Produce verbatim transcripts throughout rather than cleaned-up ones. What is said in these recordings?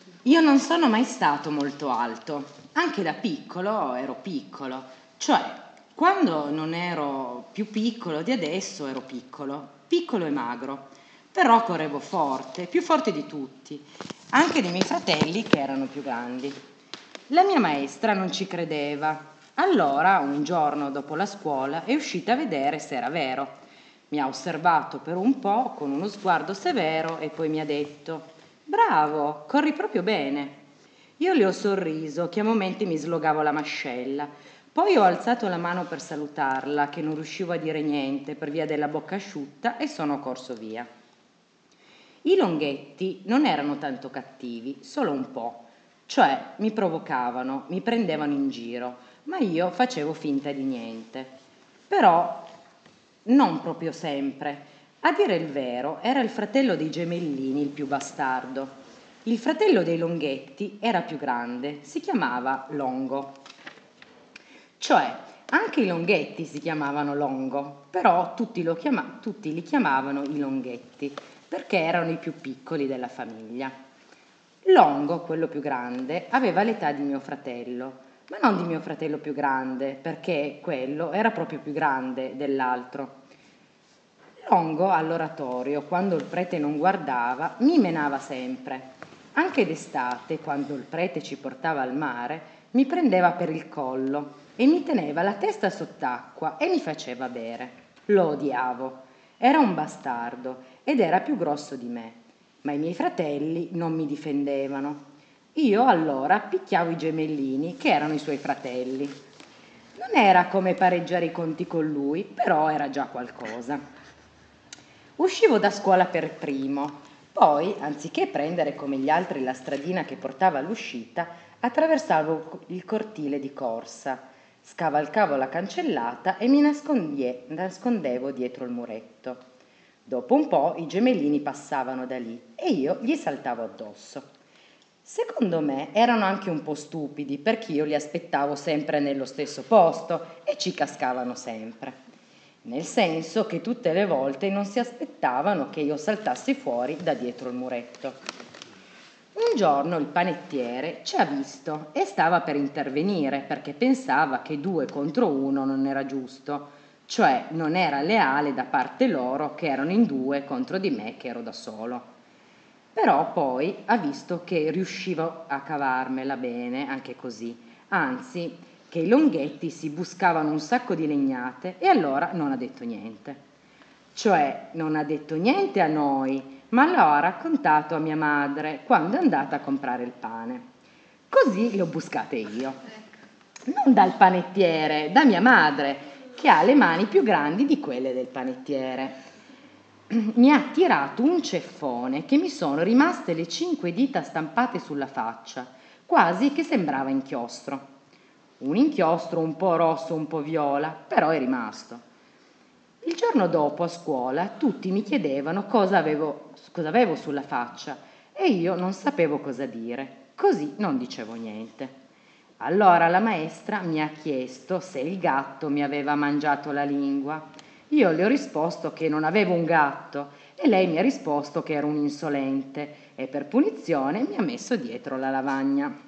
Io non sono mai stato molto alto, anche da piccolo ero piccolo, cioè quando non ero più piccolo di adesso ero piccolo, piccolo e magro, però correvo forte, più forte di tutti, anche dei miei fratelli che erano più grandi. La mia maestra non ci credeva, allora un giorno dopo la scuola è uscita a vedere se era vero. Mi ha osservato per un po' con uno sguardo severo e poi mi ha detto: bravo, corri proprio bene. Io le ho sorriso, che a momenti mi slogavo la mascella. Poi ho alzato la mano per salutarla, che non riuscivo a dire niente per via della bocca asciutta, e sono corso via. I Longhetti non erano tanto cattivi, solo un po'. Cioè mi provocavano, mi prendevano in giro, ma io facevo finta di niente. Però non proprio sempre. A dire il vero, era il fratello dei gemellini il più bastardo. Il fratello dei Longhetti era più grande, si chiamava Longo. Cioè, anche i Longhetti si chiamavano Longo, però tutti, lo chiama- tutti li chiamavano i Longhetti, perché erano i più piccoli della famiglia. Longo, quello più grande, aveva l'età di mio fratello, ma non di mio fratello più grande, perché quello era proprio più grande dell'altro. Longo all'oratorio, quando il prete non guardava, mi menava sempre. Anche d'estate, quando il prete ci portava al mare, mi prendeva per il collo e mi teneva la testa sott'acqua e mi faceva bere. Lo odiavo. Era un bastardo ed era più grosso di me, ma i miei fratelli non mi difendevano. Io allora picchiavo i gemellini, che erano i suoi fratelli. Non era come pareggiare i conti con lui, però era già qualcosa. Uscivo da scuola per primo, poi, anziché prendere come gli altri la stradina che portava all'uscita, attraversavo il cortile di corsa, scavalcavo la cancellata e mi nascondie- nascondevo dietro il muretto. Dopo un po' i gemellini passavano da lì e io gli saltavo addosso. Secondo me erano anche un po' stupidi perché io li aspettavo sempre nello stesso posto e ci cascavano sempre. Nel senso che tutte le volte non si aspettavano che io saltassi fuori da dietro il muretto. Un giorno il panettiere ci ha visto e stava per intervenire perché pensava che due contro uno non era giusto, cioè non era leale da parte loro che erano in due contro di me che ero da solo. Però poi ha visto che riuscivo a cavarmela bene anche così, anzi che i Longhetti si buscavano un sacco di legnate e allora non ha detto niente. Cioè non ha detto niente a noi, ma lo ha raccontato a mia madre quando è andata a comprare il pane. Così le ho buscate io. Non dal panettiere, da mia madre, che ha le mani più grandi di quelle del panettiere. Mi ha tirato un ceffone che mi sono rimaste le cinque dita stampate sulla faccia, quasi che sembrava inchiostro. Un inchiostro un po' rosso, un po' viola, però è rimasto. Il giorno dopo a scuola tutti mi chiedevano cosa avevo, cosa avevo sulla faccia e io non sapevo cosa dire, così non dicevo niente. Allora la maestra mi ha chiesto se il gatto mi aveva mangiato la lingua. Io le ho risposto che non avevo un gatto e lei mi ha risposto che ero un insolente e per punizione mi ha messo dietro la lavagna.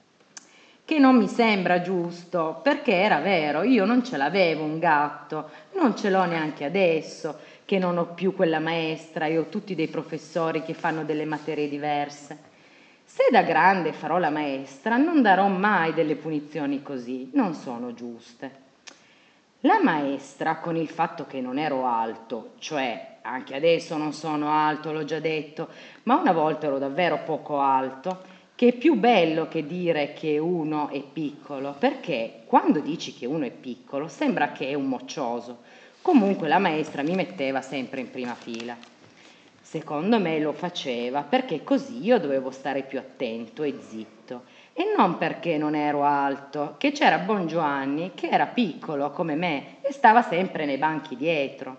Che non mi sembra giusto, perché era vero, io non ce l'avevo un gatto, non ce l'ho neanche adesso, che non ho più quella maestra e ho tutti dei professori che fanno delle materie diverse. Se da grande farò la maestra, non darò mai delle punizioni così, non sono giuste. La maestra, con il fatto che non ero alto, cioè anche adesso non sono alto, l'ho già detto, ma una volta ero davvero poco alto, che è più bello che dire che uno è piccolo, perché quando dici che uno è piccolo sembra che è un moccioso. Comunque la maestra mi metteva sempre in prima fila. Secondo me lo faceva perché così io dovevo stare più attento e zitto. E non perché non ero alto, che c'era Bongiovanni che era piccolo come me e stava sempre nei banchi dietro.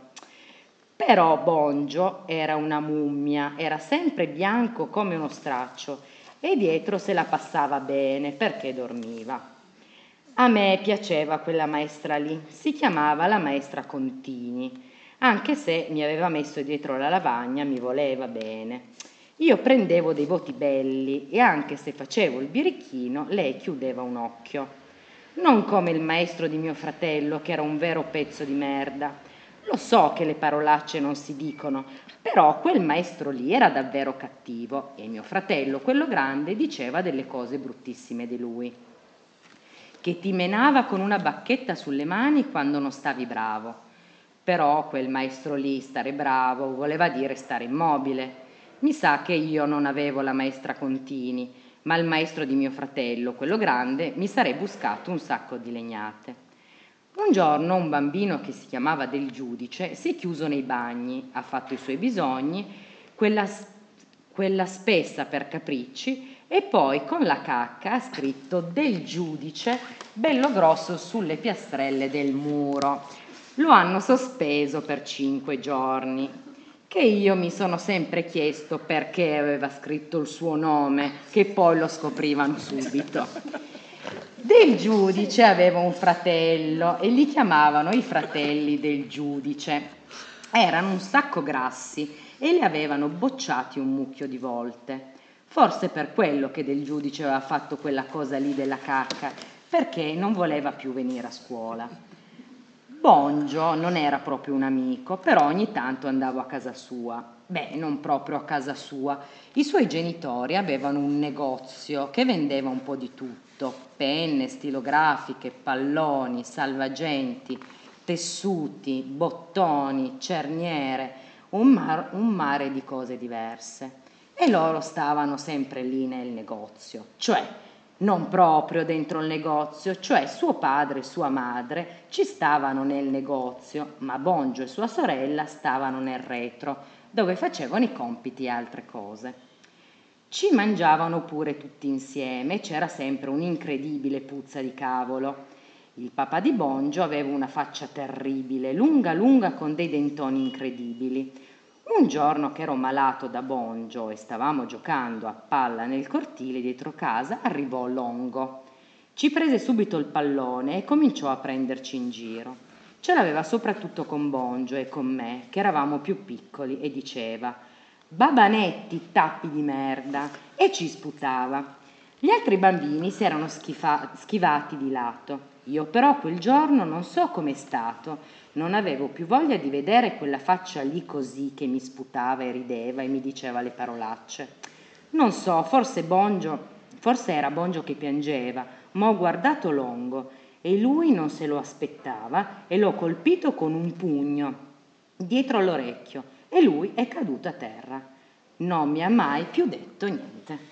Però Bongio era una mummia, era sempre bianco come uno straccio e dietro se la passava bene perché dormiva. A me piaceva quella maestra lì, si chiamava la maestra Contini, anche se mi aveva messo dietro la lavagna, mi voleva bene. Io prendevo dei voti belli e anche se facevo il birichino, lei chiudeva un occhio. Non come il maestro di mio fratello, che era un vero pezzo di merda. Lo so che le parolacce non si dicono, però quel maestro lì era davvero cattivo e mio fratello, quello grande, diceva delle cose bruttissime di lui. Che ti menava con una bacchetta sulle mani quando non stavi bravo. Però quel maestro lì, stare bravo, voleva dire stare immobile. Mi sa che io non avevo la maestra Contini, ma il maestro di mio fratello, quello grande, mi sarei buscato un sacco di legnate. Un giorno un bambino che si chiamava Del Giudice si è chiuso nei bagni, ha fatto i suoi bisogni, quella, quella spessa per capricci, e poi con la cacca ha scritto Del Giudice bello grosso sulle piastrelle del muro. Lo hanno sospeso per cinque giorni, che io mi sono sempre chiesto perché aveva scritto il suo nome, che poi lo scoprivano subito. Del Giudice aveva un fratello e li chiamavano i fratelli del Giudice. Erano un sacco grassi e li avevano bocciati un mucchio di volte. Forse per quello che Del Giudice aveva fatto quella cosa lì della cacca, perché non voleva più venire a scuola. Bongio non era proprio un amico, però ogni tanto andavo a casa sua. Beh, non proprio a casa sua. I suoi genitori avevano un negozio che vendeva un po' di tutto: penne, stilografiche, palloni, salvagenti, tessuti, bottoni, cerniere, un, mar- un mare di cose diverse. E loro stavano sempre lì nel negozio, cioè non proprio dentro il negozio, cioè suo padre e sua madre ci stavano nel negozio, ma Bongio e sua sorella stavano nel retro, dove facevano i compiti e altre cose. Ci mangiavano pure tutti insieme, c'era sempre un'incredibile puzza di cavolo. Il papà di Bongio aveva una faccia terribile, lunga lunga con dei dentoni incredibili. Un giorno che ero malato da Bongio e stavamo giocando a palla nel cortile dietro casa, arrivò Longo. Ci prese subito il pallone e cominciò a prenderci in giro. Ce l'aveva soprattutto con Bongio e con me, che eravamo più piccoli, e diceva: «Babanetti, tappi di merda!» e ci sputava. Gli altri bambini si erano schifa- schivati di lato. Io però quel giorno non so com'è stato, non avevo più voglia di vedere quella faccia lì così che mi sputava e rideva e mi diceva le parolacce. Non so, forse Bongio, forse era Bongio che piangeva, ma ho guardato Longo e lui non se lo aspettava e l'ho colpito con un pugno dietro l'orecchio e lui è caduto a terra. Non mi ha mai più detto niente.